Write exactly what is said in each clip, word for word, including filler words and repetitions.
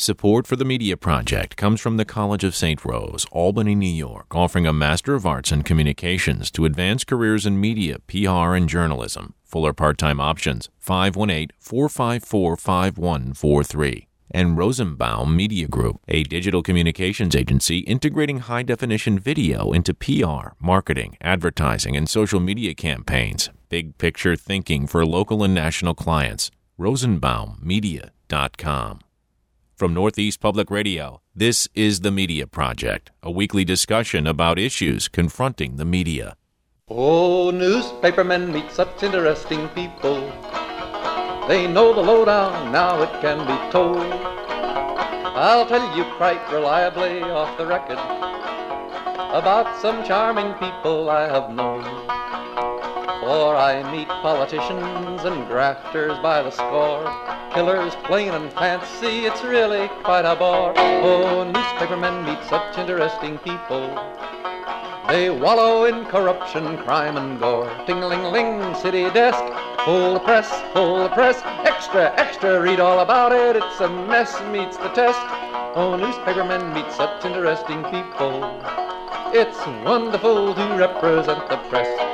Support for the Media Project comes from the College of Saint Rose, Albany, New York, offering a Master of Arts in Communications to advance careers in media, P R, and journalism. Full or part-time options, five one eight, four five four, five one four three. And Rosenbaum Media Group, a digital communications agency integrating high-definition video into P R, marketing, advertising, and social media campaigns. Big picture thinking for local and national clients. rosenbaum media dot com. From Northeast Public Radio, this is The Media Project, a weekly discussion about issues confronting the media. Oh, newspapermen meet such interesting people. They know the lowdown, now it can be told. I'll tell you quite reliably off the record about some charming people I have known. For I meet politicians and grafters by the score, killers plain and fancy, it's really quite a bore. Oh, newspapermen meet such interesting people. They wallow in corruption, crime, and gore. Ting-a-ling-ling, city desk, full the press, full the press. Extra, extra, read all about it, it's a mess, meets the test. Oh, newspapermen meet such interesting people. It's wonderful to represent the press.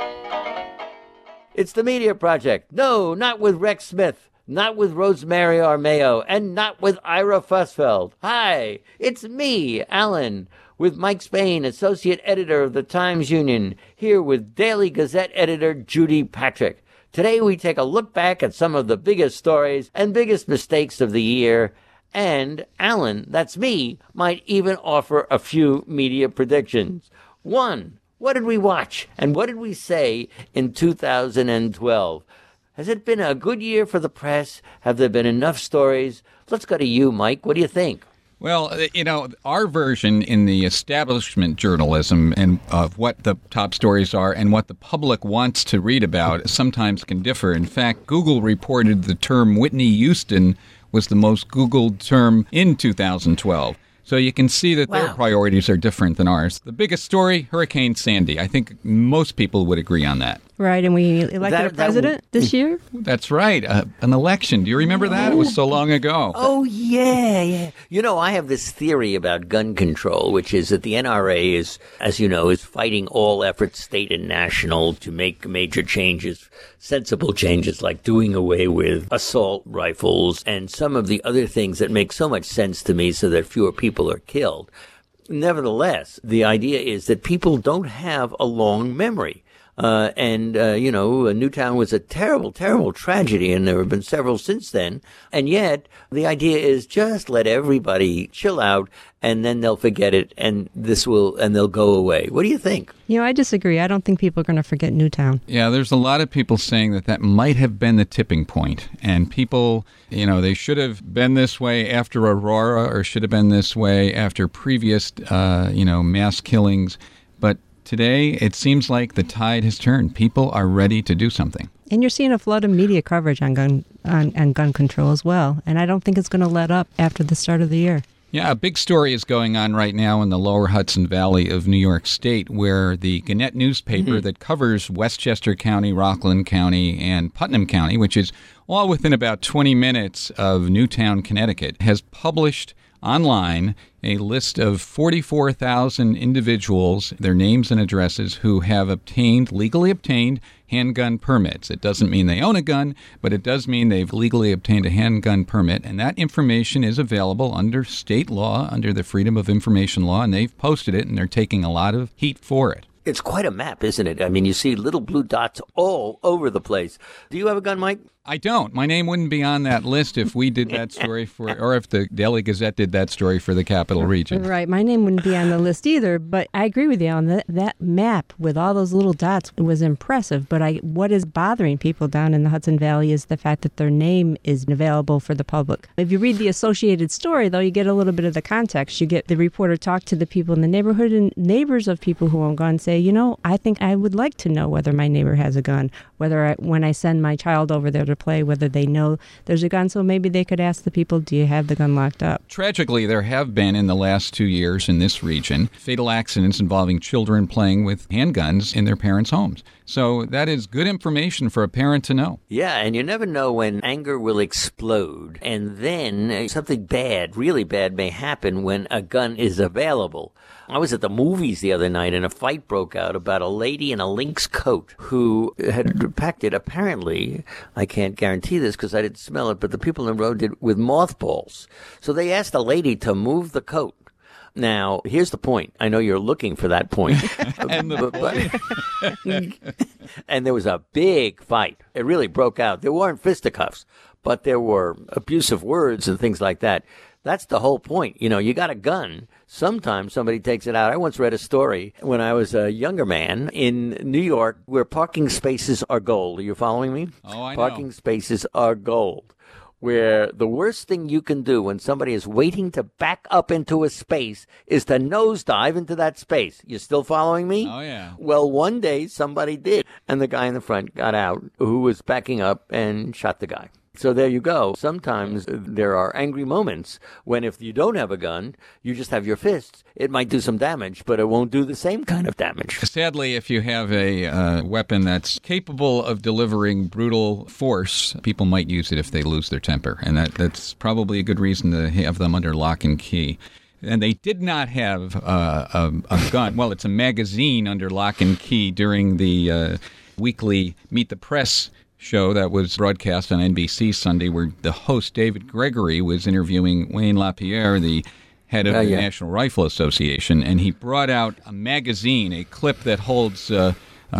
It's the Media Project. No, not with Rex Smith, not with Rosemary Armeo, and not with Ira Fussfeld. Hi, it's me, Alan, with Mike Spain, Associate Editor of the Times-Union, here with Daily Gazette Editor Judy Patrick. Today we take a look back at some of the biggest stories and biggest mistakes of the year, and Alan, that's me, might even offer a few media predictions. One, what did we watch, and what did we say in two thousand twelve? Has it been a good year for the press? Have there been enough stories? Let's go to you, Mike. What do you think? Well, you know, our version in the establishment journalism and of what the top stories are and what the public wants to read about sometimes can differ. In fact, Google reported the term Whitney Houston was the most Googled term in two thousand twelve. So you can see that Wow. their priorities are different than ours. The biggest story, Hurricane Sandy. I think most people would agree on that. Right, and we elected That- a president that- this year? That's right. Uh, an election. Do you remember that? It was so long ago. Oh, yeah, yeah. You know, I have this theory about gun control, which is that the N R A is, as you know, is fighting all efforts, state and national, to make major changes, sensible changes, like doing away with assault rifles and some of the other things that make so much sense to me so that fewer people are killed. Nevertheless, the idea is that people don't have a long memory. Uh, and, uh, you know, Newtown was a terrible, terrible tragedy, and there have been several since then. And yet, the idea is just let everybody chill out, and then they'll forget it, and this will, and they'll go away. What do you think? You know, I disagree. I don't think people are going to forget Newtown. Yeah, there's a lot of people saying that that might have been the tipping point. And people, you know, they should have been this way after Aurora or should have been this way after previous, uh, you know, mass killings. But today, it seems like the tide has turned. People are ready to do something. And you're seeing a flood of media coverage on gun on, on gun control as well. And I don't think it's going to let up after the start of the year. Yeah, a big story is going on right now in the lower Hudson Valley of New York State, where the Gannett newspaper mm-hmm. that covers Westchester County, Rockland County, and Putnam County, which is all within about twenty minutes of Newtown, Connecticut, has published online a list of forty-four thousand individuals, their names and addresses, who have obtained, legally obtained, handgun permits. It doesn't mean they own a gun, but it does mean they've legally obtained a handgun permit, and that information is available under state law, under the Freedom of Information law, and they've posted it, and they're taking a lot of heat for it. It's quite a map, isn't it? I mean, you see little blue dots all over the place. Do you have a gun, Mike? I don't. My name wouldn't be on that list if we did that story for, or if the Daily Gazette did that story for the Capital Region. Right. My name wouldn't be on the list either, but I agree with you on that. That map with all those little dots was impressive. But I, what is bothering people down in the Hudson Valley is the fact that their name isn't available for the public. If you read the Associated story, though, you get a little bit of the context. You get the reporter talk to the people in the neighborhood, and neighbors of people who own guns say, you know, I think I would like to know whether my neighbor has a gun, whether I, when I send my child over there to to play, whether they know there's a gun. So maybe they could ask the people, do you have the gun locked up? Tragically, there have been in the last two years in this region fatal accidents involving children playing with handguns in their parents' homes. So that is good information for a parent to know. Yeah, and you never know when anger will explode, and then something bad, really bad, may happen when a gun is available. I was at the movies the other night, and a fight broke out about a lady in a lynx coat who had packed it, apparently, I can't guarantee this because I didn't smell it, but the people in the road did, with mothballs. So they asked the lady to move the coat. Now, here's the point. I know you're looking for that point. and, the but, and there was a big fight. It really broke out. There weren't fisticuffs, but there were abusive words and things like that. That's the whole point. You know, you got a gun. Sometimes somebody takes it out. I once read a story when I was a younger man in New York where parking spaces are gold. Are you following me? Oh, I know. Parking spaces are gold. Where the worst thing you can do when somebody is waiting to back up into a space is to nosedive into that space. You still following me? Oh, yeah. Well, one day somebody did, and the guy in the front got out who was backing up and shot the guy. So there you go. Sometimes there are angry moments when if you don't have a gun, you just have your fists. It might do some damage, but it won't do the same kind of damage. Sadly, if you have a uh, weapon that's capable of delivering brutal force, people might use it if they lose their temper. And that, that's probably a good reason to have them under lock and key. And they did not have uh, a, a gun. Well, it's a magazine under lock and key during the uh, weekly Meet the Press show that was broadcast on N B C Sunday, where the host, David Gregory, was interviewing Wayne LaPierre, the head of uh, the yeah. National Rifle Association, and he brought out a magazine, a clip that holds uh,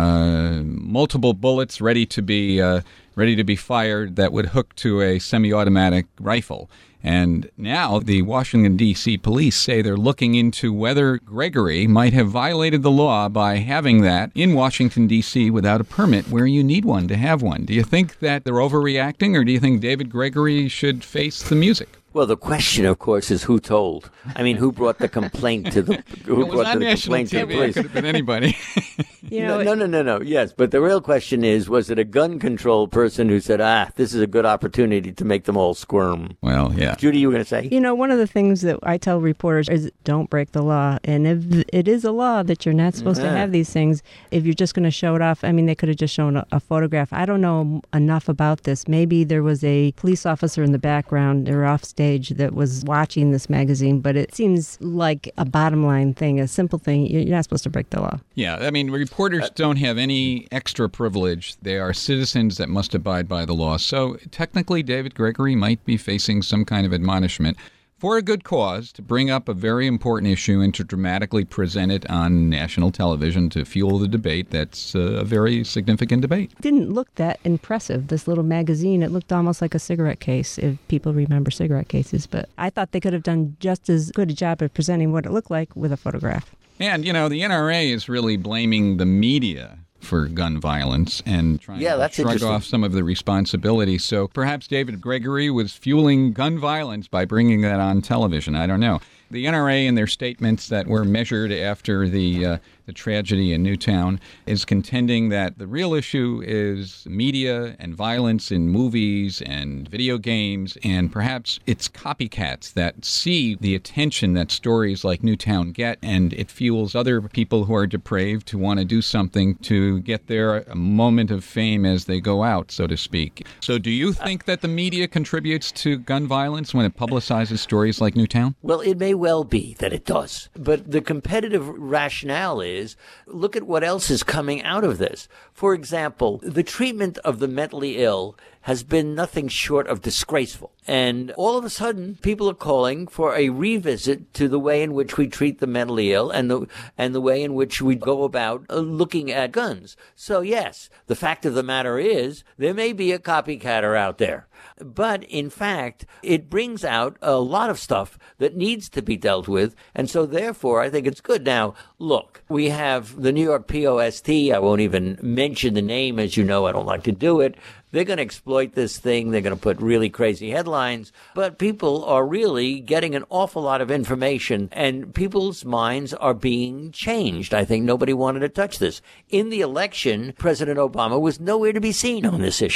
uh, multiple bullets ready to be uh, ready to be fired that would hook to a semi-automatic rifle. And now the Washington, D C police say they're looking into whether Gregory might have violated the law by having that in Washington, D C without a permit where you need one to have one. Do you think that they're overreacting, or do you think David Gregory should face the music? Well, the question, of course, is who told. I mean, who brought the complaint to the who it was brought on the national complaint T V. to the police? It could have been anybody. You know, no, no, no, no, no. Yes, but the real question is, was it a gun control person who said, ah, this is a good opportunity to make them all squirm? Well, yeah. Judy, you were going to say? You know, one of the things that I tell reporters is don't break the law. And if it is a law that you're not supposed Yeah. to have these things, if you're just going to show it off, I mean, they could have just shown a, a photograph. I don't know enough about this. Maybe there was a police officer in the background or off stage that was watching this magazine, but it seems like a bottom line thing, a simple thing. You're not supposed to break the law. Yeah, I mean, reporters don't have any extra privilege. They are citizens that must abide by the law. So technically, David Gregory might be facing some kind of admonishment for a good cause, to bring up a very important issue and to dramatically present it on national television to fuel the debate. That's a very significant debate. It didn't look that impressive, this little magazine. It looked almost like a cigarette case, if people remember cigarette cases. But I thought they could have done just as good a job of presenting what it looked like with a photograph. And, you know, the N R A is really blaming the media for gun violence and trying Yeah, to that's shrug interesting. off some of the responsibility. So perhaps David Gregory was fueling gun violence by bringing that on television. I don't know. The N R A, in their statements that were measured after the uh, the tragedy in Newtown, is contending that the real issue is media and violence in movies and video games, and perhaps it's copycats that see the attention that stories like Newtown get, and it fuels other people who are depraved to want to do something to get their moment of fame as they go out, so to speak. So do you think that the media contributes to gun violence when it publicizes stories like Newtown? Well, it may well be that it does. But the competitive rationale is, look at what else is coming out of this. For example, the treatment of the mentally ill has been nothing short of disgraceful. And all of a sudden, people are calling for a revisit to the way in which we treat the mentally ill and the and the way in which we go about uh, looking at guns. So yes, the fact of the matter is, there may be a copycatter out there. But in fact, it brings out a lot of stuff that needs to be dealt with. And so therefore, I think it's good. Now, look, we have the New York P O S T. I won't even mention the name. As you know, I don't like to do it. They're going to exploit this thing. They're going to put really crazy headlines. But people are really getting an awful lot of information, and people's minds are being changed. I think nobody wanted to touch this. In the election, President Obama was nowhere to be seen on this issue.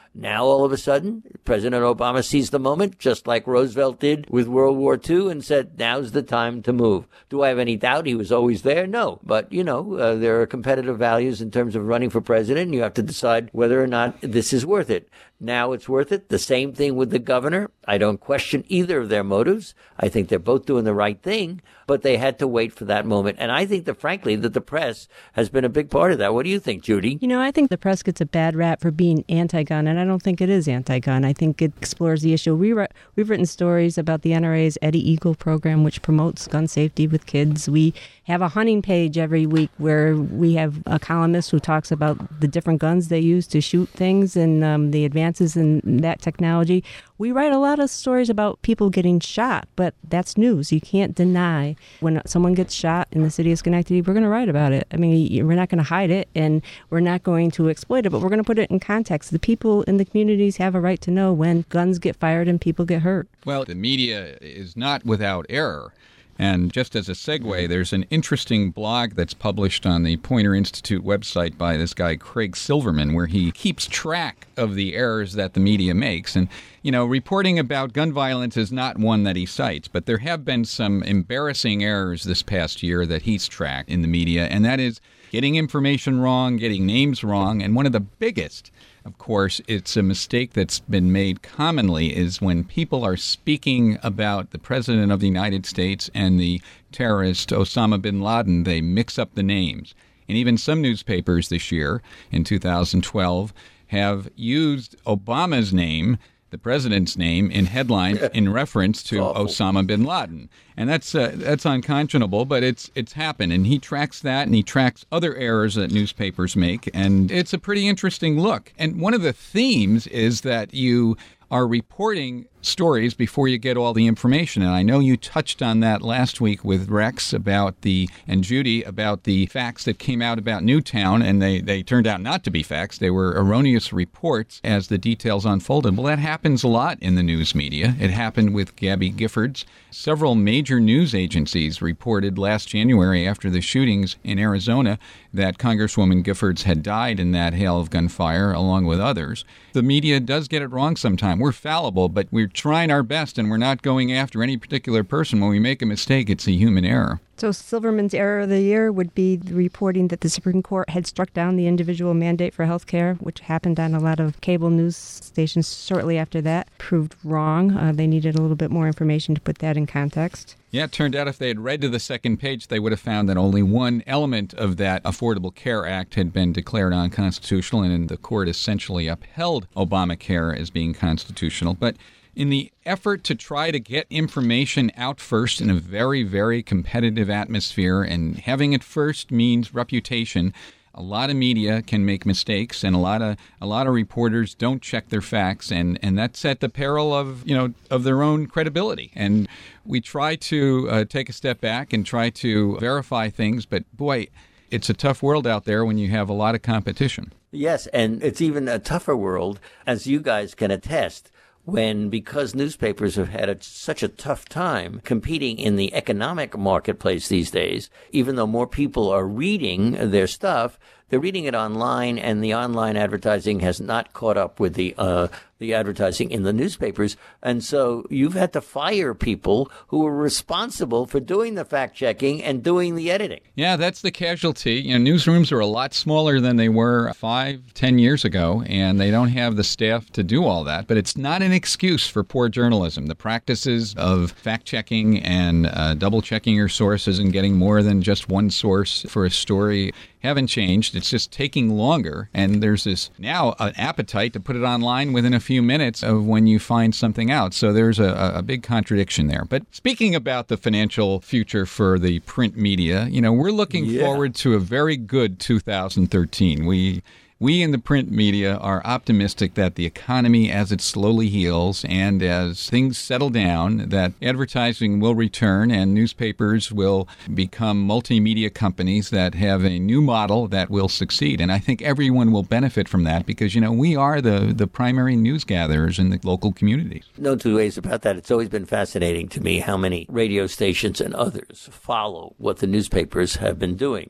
Now, all of a sudden, President Obama seized the moment, just like Roosevelt did with World War Two, and said, now's the time to move. Do I have any doubt he was always there? No. But, you know, uh, there are competitive values in terms of running for president, and you have to decide whether or not this is worth it. Now it's worth it. The same thing with the governor. I don't question either of their motives. I think they're both doing the right thing, but they had to wait for that moment. And I think that, frankly, that the press has been a big part of that. What do you think, Judy? You know, I think the press gets a bad rap for being anti-gun, and I don't think it is anti-gun. I think it explores the issue. We re- we've written stories about the N R A's Eddie Eagle program, which promotes gun safety with kids. We have a hunting page every week where we have a columnist who talks about the different guns they use to shoot things and um, the advances in that technology. We write a lot of stories about people getting shot, but that's news. You can't deny when someone gets shot in the city of Schenectady, we're going to write about it. I mean, we're not going to hide it, and we're not going to exploit it, but we're going to put it in context. The people in the communities have a right to know when guns get fired and people get hurt. Well, the media is not without error. And just as a segue, there's an interesting blog that's published on the Poynter Institute website by this guy, Craig Silverman, where he keeps track of the errors that the media makes. And, you know, reporting about gun violence is not one that he cites, but there have been some embarrassing errors this past year that he's tracked in the media, and that is getting information wrong, getting names wrong, and one of the biggest, of course, it's a mistake that's been made commonly is when people are speaking about the President of the United States and the terrorist Osama bin Laden, they mix up the names. And even some newspapers this year, in two thousand twelve, have used Obama's name, the president's name, in headlines in reference to Osama bin Laden. And that's uh, that's unconscionable, but it's it's happened. And he tracks that, and he tracks other errors that newspapers make. And it's a pretty interesting look. And one of the themes is that you are reporting stories before you get all the information. And I know you touched on that last week with Rex about the, and Judy, about the facts that came out about Newtown, and they, they turned out not to be facts. They were erroneous reports as the details unfolded. Well, that happens a lot in the news media. It happened with Gabby Giffords. Several major news agencies reported last January after the shootings in Arizona that Congresswoman Giffords had died in that hail of gunfire, along with others. The media does get it wrong sometimes. We're fallible, but we're trying our best, and we're not going after any particular person. When we make a mistake, it's a human error. So Silverman's error of the year would be the reporting that the Supreme Court had struck down the individual mandate for health care, which happened on a lot of cable news stations shortly after that. Proved wrong. Uh, they needed a little bit more information to put that in context. Yeah, it turned out if they had read to the second page, they would have found that only one element of that Affordable Care Act had been declared unconstitutional, and the court essentially upheld Obamacare as being constitutional. But in the effort to try to get information out first in a very, very competitive atmosphere, and having it first means reputation, a lot of media can make mistakes, and a lot of a lot of reporters don't check their facts, and, and that's at the peril of you know of their own credibility. And we try to uh, take a step back and try to verify things, but boy, it's a tough world out there when you have a lot of competition. Yes, and it's even a tougher world, as you guys can attest, when, because newspapers have had a, such a tough time competing in the economic marketplace these days, even though more people are reading their stuff, they're reading it online, and the online advertising has not caught up with the uh, the advertising in the newspapers. And so you've had to fire people who were responsible for doing the fact-checking and doing the editing. Yeah, that's the casualty. You know, newsrooms are a lot smaller than they were five, ten years ago, and they don't have the staff to do all that. But it's not an excuse for poor journalism. The practices of fact-checking and uh, double-checking your sources and getting more than just one source for a story haven't changed. It's just taking longer, and there's this now an appetite to put it online within a few minutes of when you find something out. So there's a, a big contradiction there. But speaking about the financial future for the print media, you know, we're looking yeah. forward to a very good two thousand thirteen. We We in the print media are optimistic that the economy, as it slowly heals and as things settle down, that advertising will return and newspapers will become multimedia companies that have a new model that will succeed. And I think everyone will benefit from that because, you know, we are the, the primary news gatherers in the local communities. No two ways about that. It's always been fascinating to me how many radio stations and others follow what the newspapers have been doing.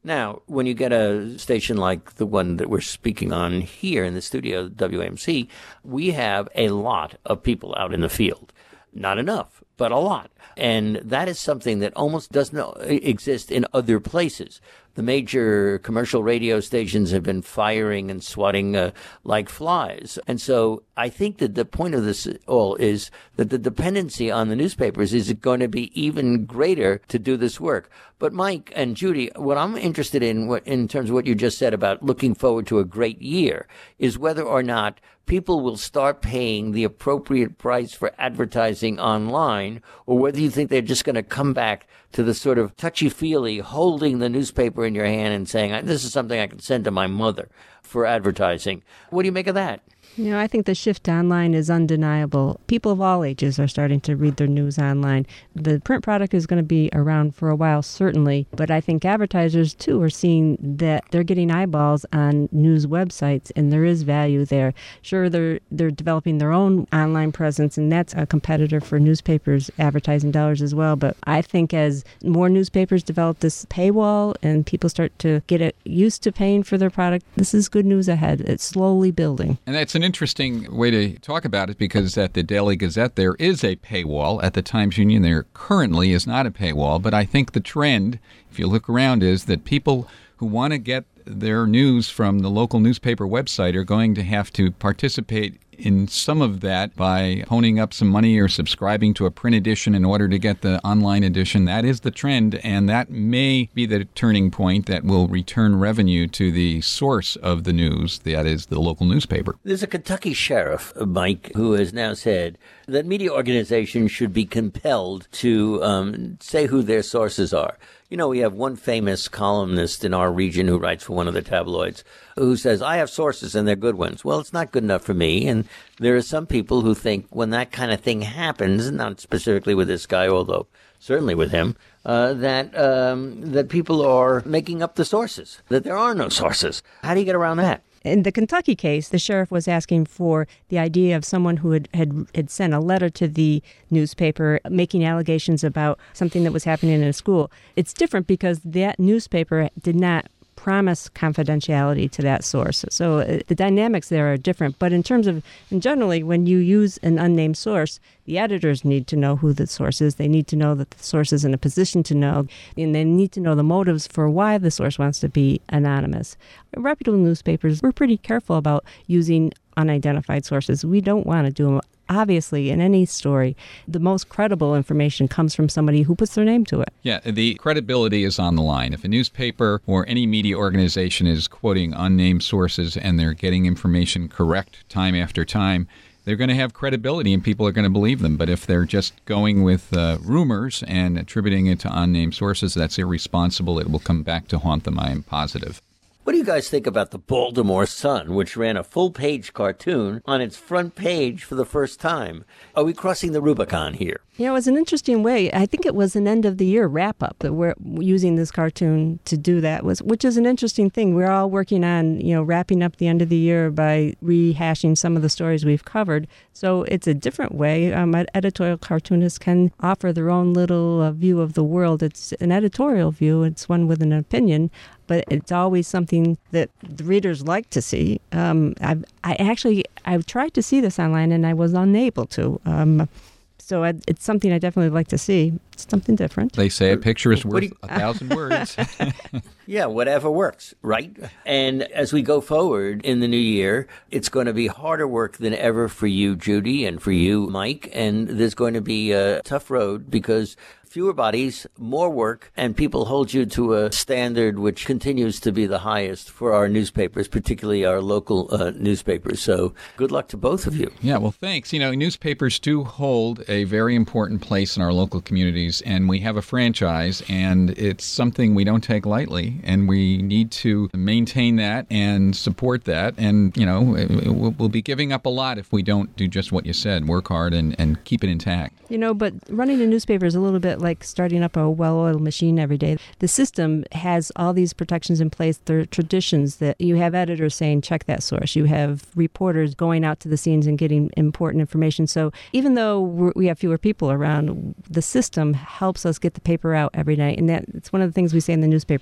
Now, when you get a station like the one that we're speaking on here in the studio, W A M C, we have a lot of people out in the field. Not enough, but a lot. And that is something that almost doesn't exist in other places. The major commercial radio stations have been firing and swatting uh, like flies. And so I think that the point of this all is that the dependency on the newspapers is going to be even greater to do this work. But Mike and Judy, what I'm interested in, what, in terms of what you just said about looking forward to a great year, is whether or not people will start paying the appropriate price for advertising online, or whether you think they're just going to come back to the sort of touchy-feely holding the newspaper in your hand and saying, this is something I can send to my mother for advertising. What do you make of that? You know, I think the shift to online is undeniable. People of all ages are starting to read their news online. The print product is going to be around for a while, certainly, but I think advertisers, too, are seeing that they're getting eyeballs on news websites, and there is value there. Sure, they're they're developing their own online presence, and that's a competitor for newspapers' advertising dollars as well, but I think as more newspapers develop this paywall and people start to get it used to paying for their product, this is good news ahead. It's slowly building. And that's an interesting way to talk about it, because at the Daily Gazette there is a paywall. At the Times-Union there currently is not a paywall, but I think the trend, if you look around, is that people who want to get their news from the local newspaper website are going to have to participate in some of that by honing up some money or subscribing to a print edition in order to get the online edition. That is the trend, and that may be the turning point that will return revenue to the source of the news, that is the local newspaper. There's a Kentucky sheriff, Mike, who has now said that media organizations should be compelled to um, say who their sources are. You know, we have one famous columnist in our region who writes for one of the tabloids who says, I have sources and they're good ones. Well, it's not good enough for me. And there are some people who think when that kind of thing happens, not specifically with this guy, although certainly with him, uh, that um, that people are making up the sources, that there are no sources. How do you get around that? In the Kentucky case, the sheriff was asking for the idea of someone who had, had, had sent a letter to the newspaper making allegations about something that was happening in a school. It's different because that newspaper did not promise confidentiality to that source. So uh, the dynamics there are different. But in terms of, and generally, when you use an unnamed source, the editors need to know who the source is. They need to know that the source is in a position to know, and they need to know the motives for why the source wants to be anonymous. Reputable newspapers, we're pretty careful about using unidentified sources. We don't want to do them. Obviously, in any story, the most credible information comes from somebody who puts their name to it. Yeah, the credibility is on the line. If a newspaper or any media organization is quoting unnamed sources and they're getting information correct time after time, they're going to have credibility and people are going to believe them. But if they're just going with uh, rumors and attributing it to unnamed sources, that's irresponsible. It will come back to haunt them, I am positive. What do you guys think about the Baltimore Sun, which ran a full-page cartoon on its front page for the first time? Are we crossing the Rubicon here? Yeah, it was an interesting way. I think it was an end-of-the-year wrap-up that we're using this cartoon to do that, was, which is an interesting thing. We're all working on, you know, wrapping up the end of the year by rehashing some of the stories we've covered. So it's a different way. Um, editorial cartoonists can offer their own little uh, view of the world. It's an editorial view. It's one with an opinion, but it's always something that the readers like to see. Um, I've, I actually, I've tried to see this online and I was unable to. Um, so I, it's something I definitely like to see. It's something different. They say a picture is worth you, a thousand words. Yeah, whatever works, right? And as we go forward in the new year, it's going to be harder work than ever for you, Judy, and for you, Mike. And there's going to be a tough road because fewer bodies, more work, and people hold you to a standard which continues to be the highest for our newspapers, particularly our local uh, newspapers. So good luck to both of you. Yeah, well, thanks. You know, newspapers do hold a very important place in our local communities, and we have a franchise, and it's something we don't take lightly, and we need to maintain that and support that. And, you know, we'll be giving up a lot if we don't do just what you said, work hard and, and keep it intact. You know, but running a newspaper is a little bit like starting up a well-oiled machine every day. The system has all these protections in place. There are traditions that you have editors saying, check that source. You have reporters going out to the scenes and getting important information. So even though we're, we have fewer people around, the system helps us get the paper out every night. And that it's one of the things we say in the newspaper. The paper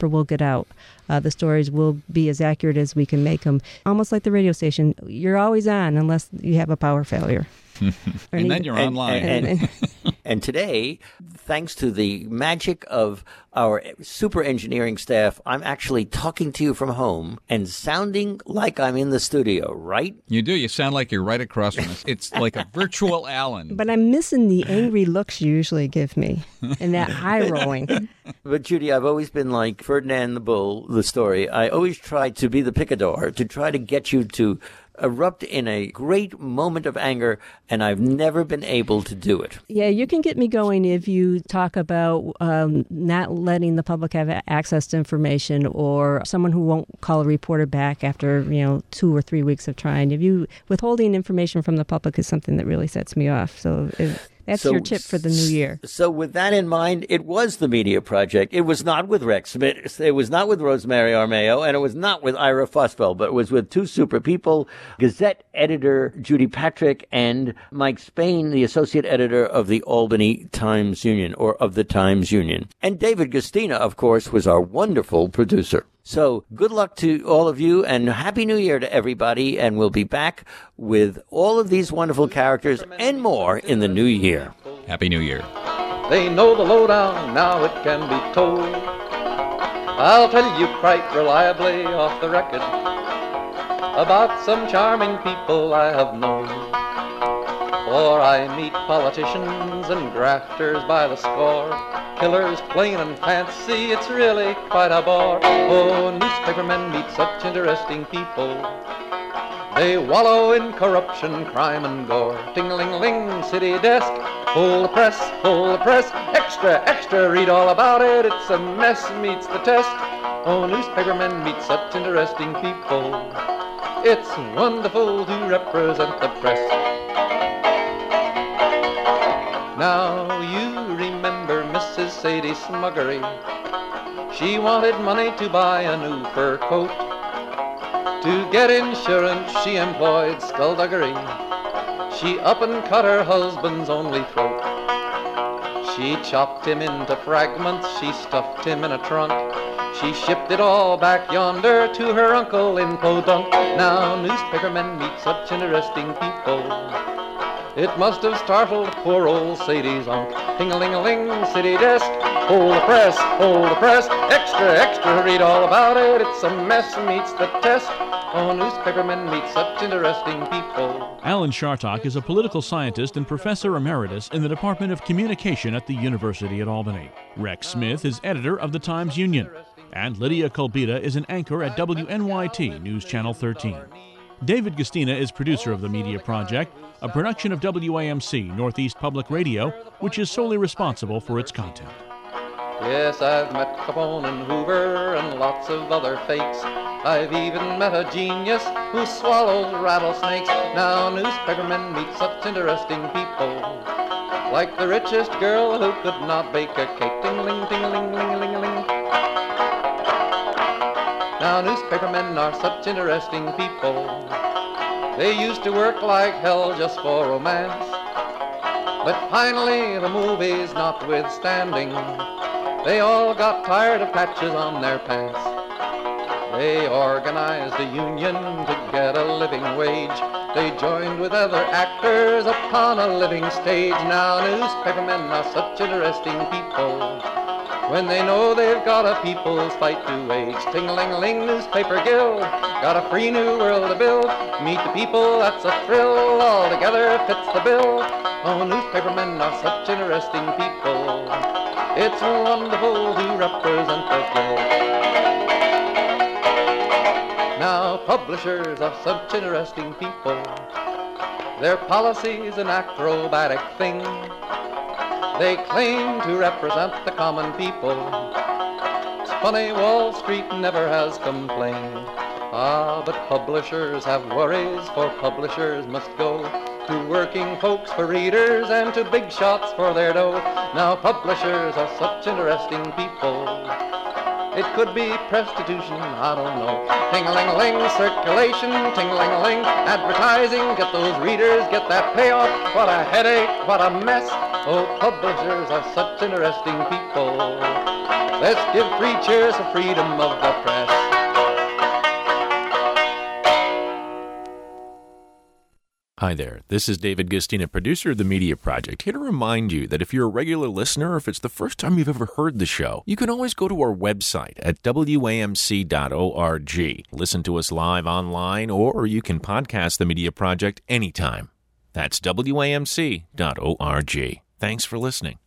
paper will get out. Uh, the stories will be as accurate as we can make them. Almost like the radio station, you're always on unless you have a power failure. And then you're And- online. And, and, and today, thanks to the magic of our super engineering staff, I'm actually talking to you from home and sounding like I'm in the studio, right? You do. You sound like you're right across from us. It's like a virtual Alan. But I'm missing the angry looks you usually give me and that eye rolling. But Judy, I've always been like Ferdinand the Bull, the story. I always try to be the picador, to try to get you to erupt in a great moment of anger, and I've never been able to do it. Yeah, you can get me going if you talk about um, not letting the public have a- access to information, or someone who won't call a reporter back after, you know, two or three weeks of trying. If you withholding information from the public is something that really sets me off. So if, that's So- your tip for the new year. So with that in mind, it was the Media Project. It was not with Rex Smith. It was not with Rosemary Armao, and it was not with Ira Fosfeld, but it was with two super people, Gazette editor Judy Patrick and Mike Spain, the associate editor of the Albany Times-Union, or of the Times-Union. And David Gustina, of course, was our wonderful producer. So good luck to all of you, and Happy New Year to everybody, and we'll be back with all of these wonderful characters and more in the new year. Happy New Year. They know the lowdown, now it can be told. I'll tell you quite reliably off the record about some charming people I have known. For I meet politicians and grafters by the score, killers plain and fancy, it's really quite a bore. Oh, newspapermen meet such interesting people. They wallow in corruption, crime and gore. Ting-a-ling-ling, city desk, pull the press, pull the press, extra, extra, read all about it, it's a mess, meets the test. Oh, newspapermen meet such interesting people. It's wonderful to represent the press. Now you remember Missus Sadie Smuggery. She wanted money to buy a new fur coat. To get insurance she employed skullduggery. She up and cut her husband's only throat. She chopped him into fragments, she stuffed him in a trunk. She shipped it all back yonder to her uncle in Podunk. Now newspapermen meet such interesting people. It must have startled poor old Sadie's unc. Ting-a-ling-a-ling, city desk, hold the press, hold the press, extra, extra, read all about it, it's a mess, meets the test. Oh, newspapermen meet such interesting people. Alan Chartock is a political scientist and professor emeritus in the Department of Communication at the University at Albany. Rex Smith is editor of the Times-Union, and Lydia Kolbita is an anchor at W N Y T News Channel thirteen. David Gustina is producer of the Media Project, a production of W A M C Northeast Public Radio, which is solely responsible for its content. Yes, I've met Capone and Hoover and lots of other fakes. I've even met a genius who swallows rattlesnakes. Now newspapermen meet such interesting people, like the richest girl who could not bake a cake. Ting-a-ling, ting-a-ling, ling-a-ling-a-ling. Now newspapermen are such interesting people. They used to work like hell just for romance, but finally the movies notwithstanding, they all got tired of patches on their pants. They organized a union to get a living wage. They joined with other actors upon a living stage. Now newspapermen are such interesting people, when they know they've got a people's fight to wage. Ting-a-ling-a-ling, newspaper guild, got a free new world to build. Meet the people, that's a thrill, all together fits the bill. Oh, newspapermen are such interesting people. It's wonderful to represent the guild. Now publishers are such interesting people. Their policy's an acrobatic thing. They claim to represent the common people. It's funny, Wall Street never has complained. Ah, but publishers have worries, for publishers must go to working folks for readers and to big shots for their dough. Now publishers are such interesting people. It could be prostitution, I don't know. Ting-a-ling-a-ling, circulation, ting-a-ling-a-ling, advertising, get those readers, get that payoff. What a headache, what a mess. Oh, publishers are such interesting people. Let's give three cheers for freedom of the press. Hi there, this is David Gustina, producer of the Media Project, here to remind you that if you're a regular listener or if it's the first time you've ever heard the show, you can always go to our website at W A M C dot org. Listen to us live online, or you can podcast the Media Project anytime. That's W A M C dot org. Thanks for listening.